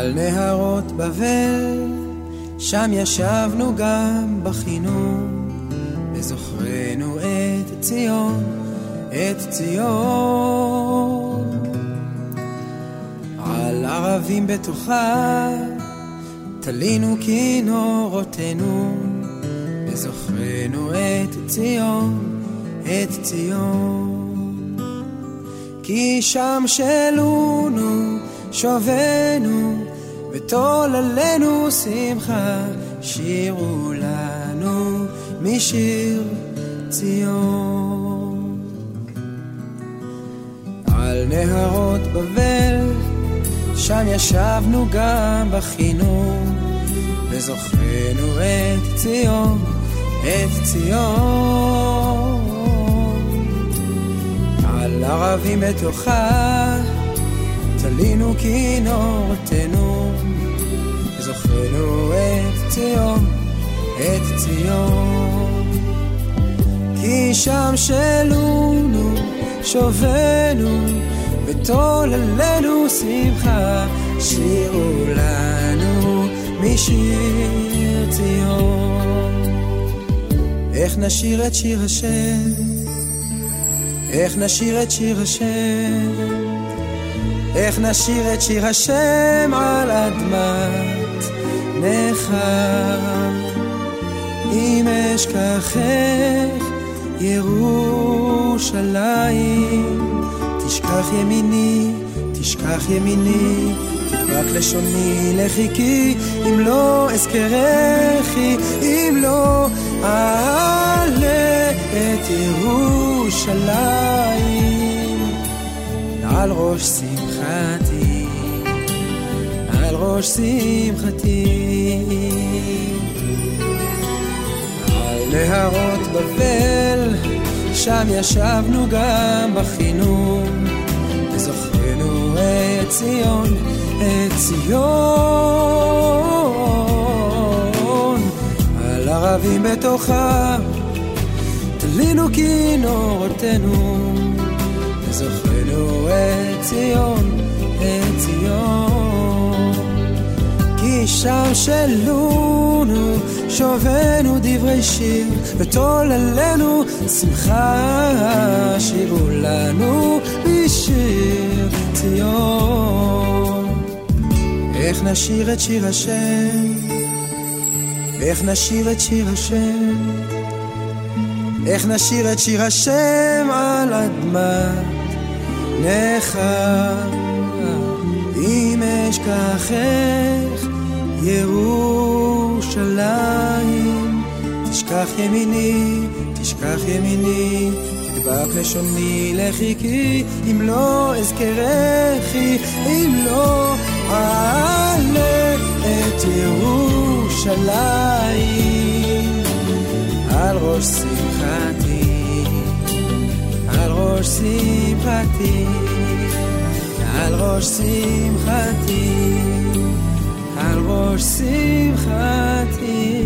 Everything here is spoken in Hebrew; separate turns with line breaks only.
על נהרות בבל, שם ישבנו גם בכינו, וזוכרנו את ציון, את ציון. על ערבים בתוכה, תלינו כינורותינו, וזוכרנו את ציון, את ציון. כי שם שלונו, שובנו, ותול עלינו שמחה, שירו לנו משיר ציון. על נהרות בבל, שם ישבנו גם בכינו, וזוכרנו את ציון, את ציון. על ערבים בתוכה, תלינו כינורותינו, וזוכרנו את ציון, את ציון. כי שם שלונו, שובנו, ותול עלינו שמחה, שירו לנו משיר ציון. איך נשיר את שיר השם, איך נשיר את שיר השם, איך נשיר את שיר השם על אדמת נחם. אם אשכחך ירושלים, תשכח ימיני, תשכח ימיני, רק לשוני לחיקי, אם לא אזכרכי, אם לא אעלה את ירושלים. על ראש שמחתי, על ראש שמחתי. על נהרות בבל, שם ישבנו גם בכינו, וזוכרנו את ציון, את ציון. על ערבים בתוכה, תלינו כינורותינו, וזוכרנו את ציון, את ציון. כי שם שלונו, שובנו דברי שיר, ותול עלינו שמחה, שירו לנו בשיר ציון. איך נשיר את שיר השם, איך נשיר את שיר השם, איך נשיר את שיר השם על אדמת נחם. אם אשכחך ירושלים, תשכח ימיני, תשכח ימיני, תדבק לשוני לחיקי, אם לא אזכרכי, אם לא אעלה את ירושלים. על ראש שמחתי, על ראש שמחתי, על ראש שמחתי, על ראש שמחתי.